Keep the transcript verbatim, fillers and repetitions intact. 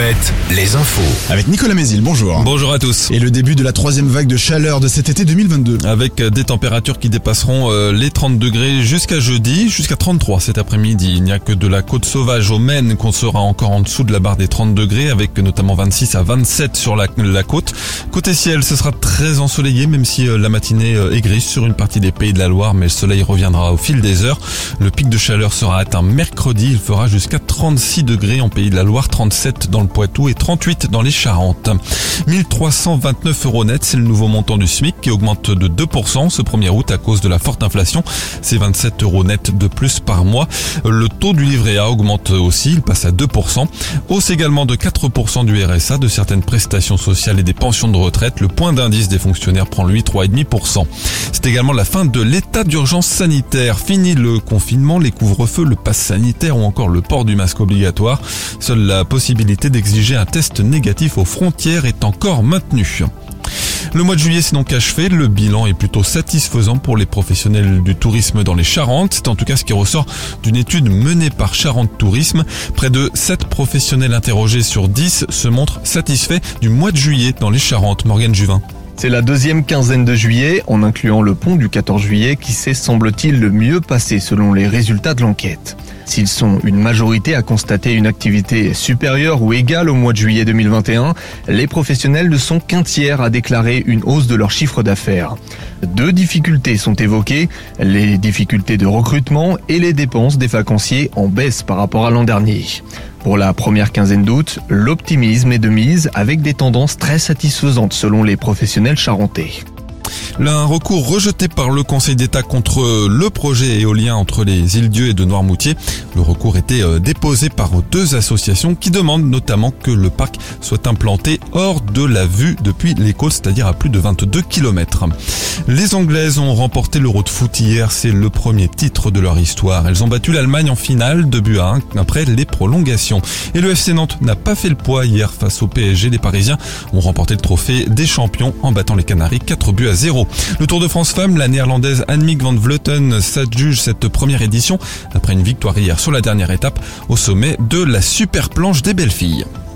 Net, les infos. Avec Nicolas Mézil, bonjour. Bonjour à tous. Et le début de la troisième vague de chaleur de cet été deux mille vingt-deux. Avec des températures qui dépasseront les trente degrés jusqu'à jeudi, jusqu'à trente-trois cet après-midi. Il n'y a que de la côte sauvage au Maine qu'on sera encore en dessous de la barre des trente degrés, avec notamment vingt-six à vingt-sept sur la, la côte. Côté ciel, ce sera très ensoleillé, même si la matinée est grise sur une partie des Pays de la Loire, mais le soleil reviendra au fil des heures. Le pic de chaleur sera atteint mercredi, il fera jusqu'à trente-six degrés en Pays de la Loire, trente-sept dans le Poitou et trente-huit dans les Charentes. mille trois cent vingt-neuf euros net, c'est le nouveau montant du SMIC qui augmente de deux pour cent ce premier août à cause de la forte inflation. C'est vingt-sept euros net de plus par mois. Le taux du livret A augmente aussi, il passe à deux pour cent. Hausse également de quatre pour cent du R S A, de certaines prestations sociales et des pensions de retraite. Le point d'indice des fonctionnaires prend lui trois virgule cinq pour cent. C'est également la fin de l'état d'urgence sanitaire. Fini le confinement, les couvre-feux, le pass sanitaire ou encore le port du masque obligatoire. Seule la possibilité d'exiger un test négatif aux frontières est encore maintenue. Le mois de juillet s'est donc achevé, le bilan est plutôt satisfaisant pour les professionnels du tourisme dans les Charentes. C'est en tout cas ce qui ressort d'une étude menée par Charente Tourisme. Près de sept professionnels interrogés sur dix se montrent satisfaits du mois de juillet dans les Charentes. Morgane Juvin. C'est la deuxième quinzaine de juillet, en incluant le pont du quatorze juillet, qui s'est, semble-t-il, le mieux passé selon les résultats de l'enquête. S'ils sont une majorité à constater une activité supérieure ou égale au mois de juillet deux mille vingt et un, les professionnels ne sont qu'un tiers à déclarer une hausse de leur chiffre d'affaires. Deux difficultés sont évoquées, les difficultés de recrutement et les dépenses des vacanciers en baisse par rapport à l'an dernier. Pour la première quinzaine d'août, l'optimisme est de mise avec des tendances très satisfaisantes selon les professionnels charentais. Un recours rejeté par le Conseil d'État contre le projet éolien entre les Îles-Dieu et de Noirmoutier. Le recours était déposé par deux associations qui demandent notamment que le parc soit implanté hors de la vue depuis les côtes, c'est-à-dire à plus de vingt-deux kilomètres. Les Anglaises ont remporté l'Euro de foot hier, c'est le premier titre de leur histoire. Elles ont battu l'Allemagne en finale, deux buts à un après les prolongations. Et le F C Nantes n'a pas fait le poids hier face au P S G. Les Parisiens ont remporté le trophée des champions en battant les Canaries quatre buts à zéro. Le Tour de France Femmes, la néerlandaise Annemiek van Vleuten s'adjuge cette première édition après une victoire hier sur la dernière étape au sommet de la super planche des belles filles.